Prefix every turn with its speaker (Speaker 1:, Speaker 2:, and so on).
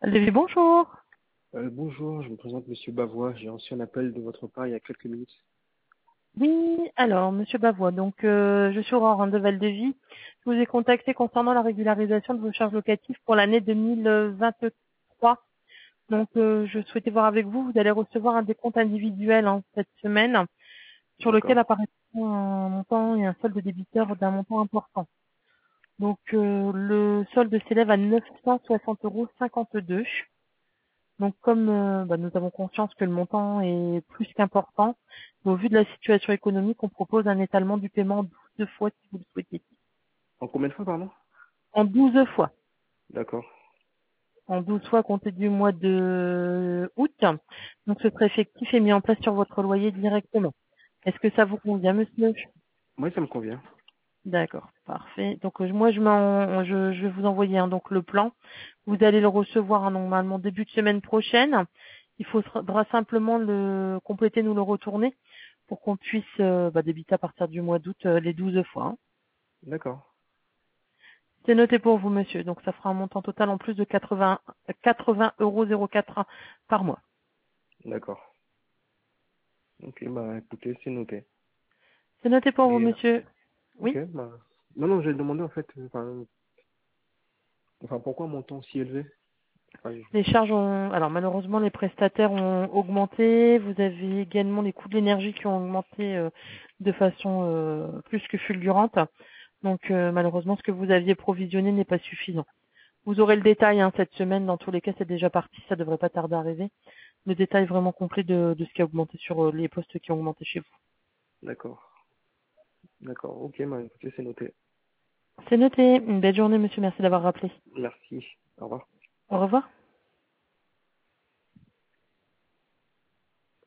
Speaker 1: Lévi, bonjour.
Speaker 2: Bonjour, je me présente Monsieur Bavois. J'ai reçu un appel de votre part il y a quelques minutes.
Speaker 1: Oui, alors, Monsieur Bavois, donc je suis Aurore de Val-de-Vie. Je vous ai contacté concernant la régularisation de vos charges locatives pour l'année 2023. Donc, je souhaitais voir avec vous, vous allez recevoir un décompte individuel cette semaine sur lequel
Speaker 2: D'accord.
Speaker 1: apparaît un montant et un solde débiteur d'un montant important. Donc, le solde s'élève à 960,52 €. Donc comme nous avons conscience que le montant est plus qu'important, au vu de la situation économique, on propose un étalement du paiement en 12 fois si vous le souhaitez.
Speaker 2: En combien de fois, pardon?
Speaker 1: En 12 fois.
Speaker 2: D'accord.
Speaker 1: En 12 fois compté du mois de août. Donc ce serait effectif et mis en place sur votre loyer directement. Est-ce que ça vous convient, monsieur?
Speaker 2: Moi, ça me convient.
Speaker 1: D'accord, parfait. Donc moi je vais vous envoyer donc le plan. Vous allez le recevoir normalement début de semaine prochaine. Il faudra simplement le compléter, nous le retourner pour qu'on puisse débiter à partir du mois d'août les 12 fois. Hein.
Speaker 2: D'accord.
Speaker 1: C'est noté pour vous, monsieur. Donc ça fera un montant total en plus de 80,04 € par mois.
Speaker 2: D'accord. Ok, bah écoutez, c'est noté.
Speaker 1: C'est noté pour vous,
Speaker 2: Et
Speaker 1: monsieur.
Speaker 2: ok,
Speaker 1: Oui.
Speaker 2: bah non, j'ai demandé en fait, pourquoi un montant si élevé? Enfin,
Speaker 1: Les charges ont, alors malheureusement, les prestataires ont augmenté. Vous avez également les coûts de l'énergie qui ont augmenté de façon plus que fulgurante. Donc malheureusement, ce que vous aviez provisionné n'est pas suffisant. Vous aurez le détail cette semaine. Dans tous les cas, c'est déjà parti. Ça devrait pas tarder à arriver. Le détail vraiment complet de ce qui a augmenté sur les postes qui ont augmenté chez vous.
Speaker 2: d'accord. D'accord. Ok, bah écoutez, c'est noté.
Speaker 1: C'est noté. Une belle journée, monsieur. Merci d'avoir rappelé.
Speaker 2: Merci. Au revoir.
Speaker 1: Au revoir.